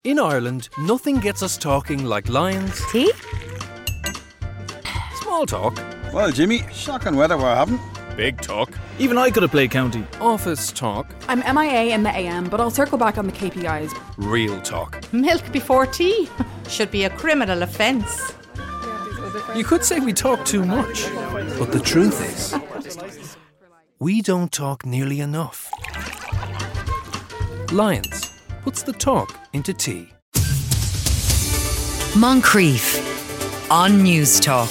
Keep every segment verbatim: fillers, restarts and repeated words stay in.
In Ireland, nothing gets us talking like lions. Tea? Small talk. Well, Jimmy, shocking weather we're having. Big talk. Even I could have played county. Office talk. I'm M I A in the A M, but I'll circle back on the K P Is. Real talk. Milk before tea should be a criminal offence. You could say we talk too much, but the truth is, we don't talk nearly enough. Lions puts the talk into tea. Moncrief on News Talk.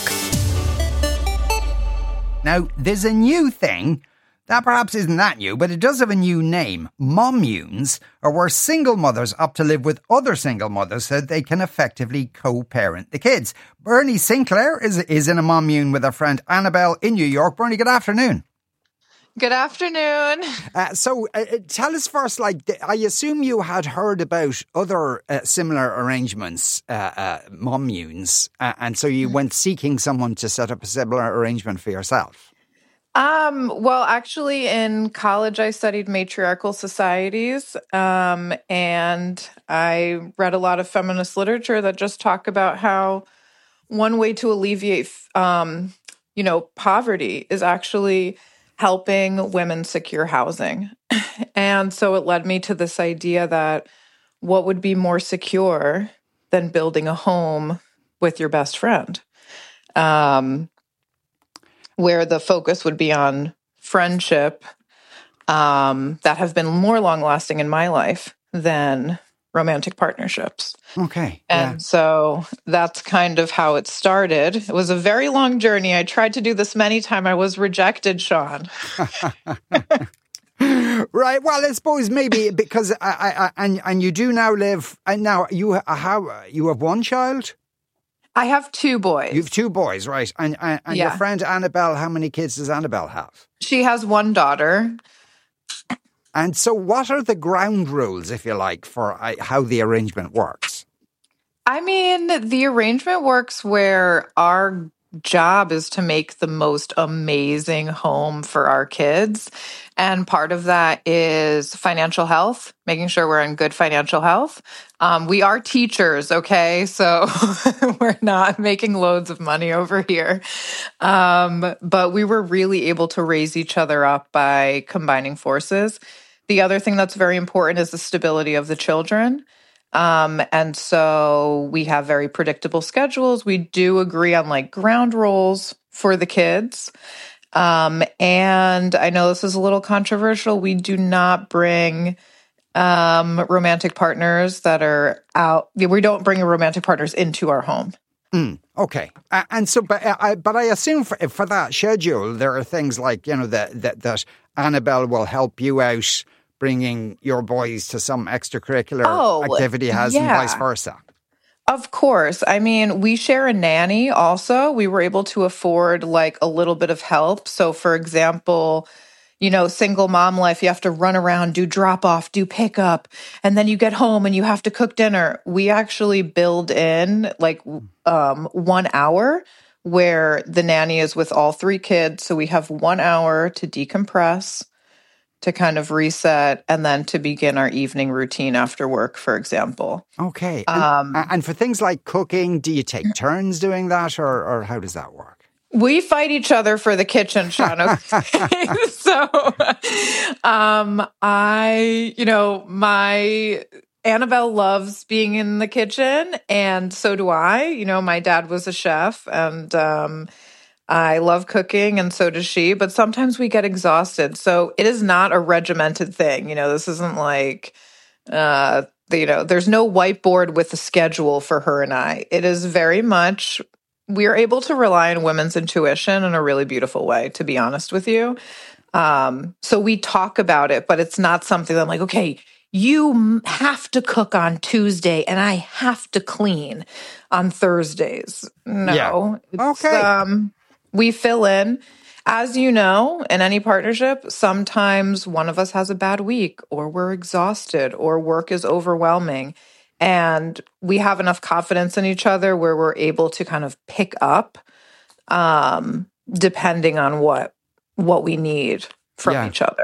Now, there's a new thing that perhaps isn't that new, but it does have a new name. Mommunes are where single mothers opt to live with other single mothers so that they can effectively co-parent the kids. Bernie Sinclair is, is in a mommune with her friend Annabelle in New York. Bernie, good afternoon. Good afternoon. Uh, so uh, tell us first, like, I assume you had heard about other uh, similar arrangements, uh, uh, mommunes, uh, and so you went seeking someone to set up a similar arrangement for yourself. Um, well, actually, in college, I studied matriarchal societies, um, and I read a lot of feminist literature that just talk about how one way to alleviate, um, you know, poverty is actually helping women secure housing. And so it led me to this idea that what would be more secure than building a home with your best friend? Um, where the focus would be on friendship um, that have been more long-lasting in my life than romantic partnerships. Okay. And yeah. so that's kind of how it started. It was a very long journey. I tried to do this many times. I was rejected, Sean. Right. Well, I suppose maybe because I, I, I and and you do now live. And now you have you have one child. I have two boys. You have two boys, right? And and, and Yeah. your friend Annabelle. How many kids does Annabelle have? She has one daughter. And so, what are the ground rules, if you like, for uh, how the arrangement works? I mean, the arrangement works where our job is to make the most amazing home for our kids. And part of that is financial health, making sure we're in good financial health. Um, we are teachers, okay? So we're not making loads of money over here. Um, but we were really able to raise each other up by combining forces. The other thing that's very important is the stability of the children. Um, and so we have very predictable schedules. We do agree on like ground rules for the kids. Um, and I know this is a little controversial. We do not bring um, romantic partners that are out. We don't bring romantic partners into our home. Mm, okay. Uh, and so, but uh, I, but I assume for, for that schedule, there are things like, you know, that, that, that Annabelle will help you out bringing your boys to some extracurricular Oh, activity has yeah. and vice versa. Of course. I mean, we share a nanny also. We were able to afford like a little bit of help. So for example, you know, single mom life, you have to run around, do drop off, do pickup, and then you get home and you have to cook dinner. We actually build in like um, one hour where the nanny is with all three kids. So we have one hour to decompress, to kind of reset, and then to begin our evening routine after work, for example. Okay. And, Um, and for things like cooking, do you take turns doing that, or, or how does that work? We fight each other for the kitchen, Sean. Okay? so, um, I, you know, my Annabelle loves being in the kitchen, and so do I. You know, my dad was a chef, and um, I love cooking, and so does she. But sometimes we get exhausted, so it is not a regimented thing. You know, this isn't like, uh, you know, there's no whiteboard with a schedule for her and I. It is very much. We are able to rely on women's intuition in a really beautiful way, to be honest with you. Um, so we talk about it, but it's not something that I'm like, okay, you have to cook on Tuesday and I have to clean on Thursdays. No. Yeah. It's, Okay. Um, we fill in. As you know, in any partnership, sometimes one of us has a bad week, or we're exhausted, or work is overwhelming. And we have enough confidence in each other where we're able to kind of pick up um, depending on what what we need from Yeah. each other.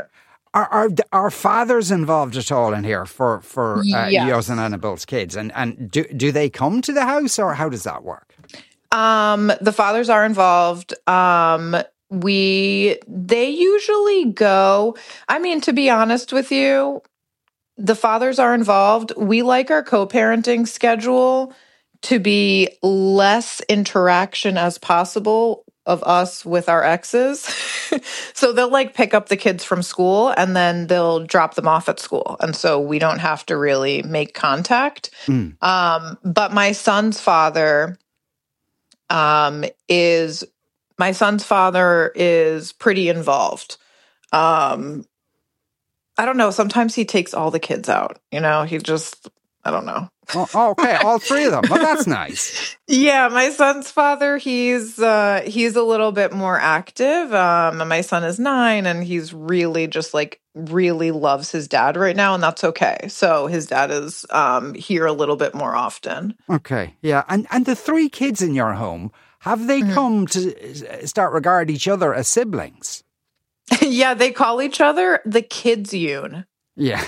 Are, are are fathers involved at all in here for for uh, Yes. yours and Annabelle's kids? And and do do they come to the house, or how does that work? Um, the fathers are involved. Um, we they usually go. I mean, to be honest with you, the fathers are involved. We like our co-parenting schedule to be less interaction as possible of us with our exes. So they'll like pick up the kids from school and then they'll drop them off at school. And so we don't have to really make contact. Mm. Um, but my son's father um, is, my son's father is pretty involved. Um, I don't know. Sometimes he takes all the kids out, you know, he just, I don't know. Oh, okay, all three of them. Well, that's nice. Yeah, my son's father, he's uh, he's a little bit more active. Um, and my son is nine, and he's really just like really loves his dad right now, and that's okay. So his dad is um, here a little bit more often. Okay, yeah. And and the three kids in your home, have they mm-hmm. come to start regard each other as siblings? Yeah, they call each other the kids-yoon. Yeah.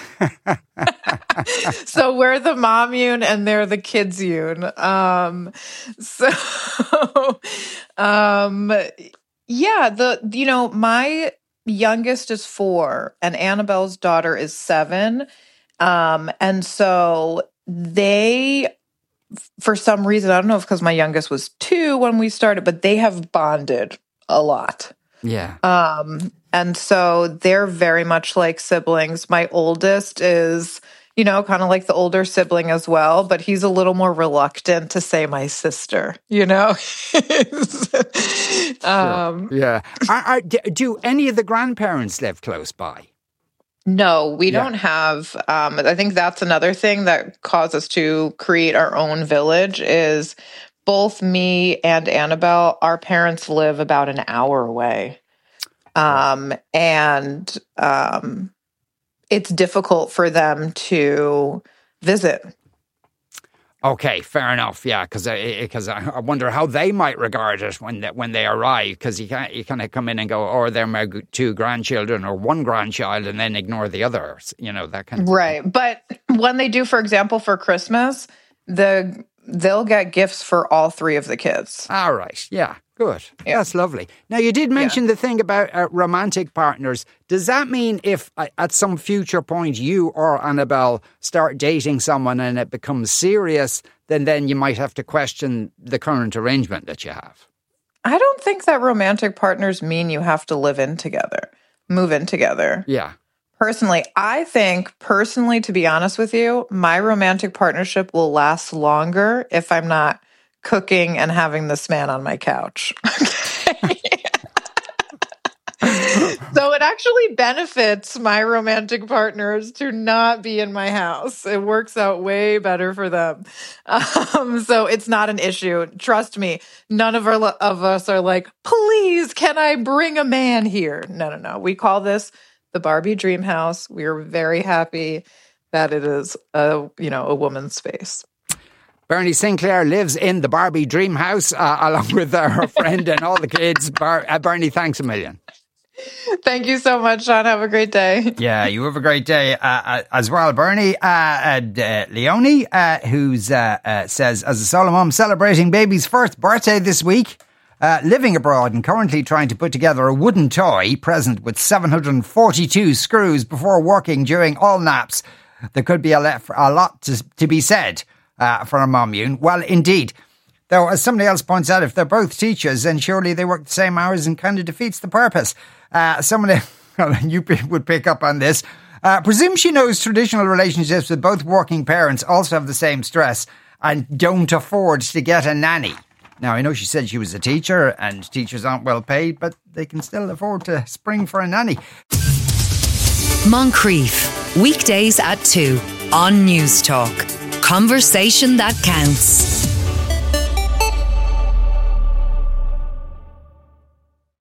So we're the mom-yoon and they're the kids-yoon. Um, so, um, yeah, the, you know, my youngest is four and Annabelle's daughter is seven. Um, and so they, for some reason, I don't know if because my youngest was two when we started, but they have bonded a lot. Yeah. Um, and so they're very much like siblings. My oldest is, you know, kind of like the older sibling as well, but he's a little more reluctant to say my sister, you know? um, sure. Yeah. Are, are, do any of the grandparents live close by? No, we Yeah. don't have, um, I think that's another thing that caused us to create our own village is both me and Annabelle, our parents live about an hour away. Um, and um, it's difficult for them to visit. Okay, fair enough. Yeah, because because I, I wonder how they might regard it when they, when they arrive. Because you can't you kind of come in and go, oh, they're my two grandchildren or one grandchild, and then ignore the others. You know, that kind of right. thing. But when they do, for example, for Christmas, the they'll get gifts for all three of the kids. All right. Yeah. Good. Yeah. That's lovely. Now, you did mention Yeah. the thing about uh, romantic partners. Does that mean if uh, at some future point you or Annabelle start dating someone and it becomes serious, then then you might have to question the current arrangement that you have? I don't think that romantic partners mean you have to live in together, move in together. Yeah. Personally, I think, personally, to be honest with you, my romantic partnership will last longer if I'm not cooking and having this man on my couch. So it actually benefits my romantic partners to not be in my house. It works out way better for them. Um, so it's not an issue. Trust me, none of, our, of us are like, please, can I bring a man here? No, no, no. We call this the Barbie Dream House. We are very happy that it is a, you know, a woman's space. Bernie Sinclair lives in the Barbie Dream House uh, along with uh, her friend and all the kids. Bar- uh, Bernie, thanks a million. Thank you so much, Sean. Have a great day. Yeah, you have a great day uh, uh, as well, Bernie. Uh, uh, uh, Leonie, uh, who's uh, uh, says, as a solo mom celebrating baby's first birthday this week, uh, living abroad and currently trying to put together a wooden toy present with seven hundred forty-two screws before working during all naps. There could be a, le- a lot to, to be said uh, for a mom-yoon. Well, indeed. Though, as somebody else points out, if they're both teachers, then surely they work the same hours and kind of defeats the purpose. Uh, somebody, you would pick up on this. Uh, presume she knows traditional relationships with both working parents also have the same stress and don't afford to get a nanny. Now, I know she said she was a teacher and teachers aren't well paid, but they can still afford to spring for a nanny. Moncrief, weekdays at two on News Talk. Conversation that counts.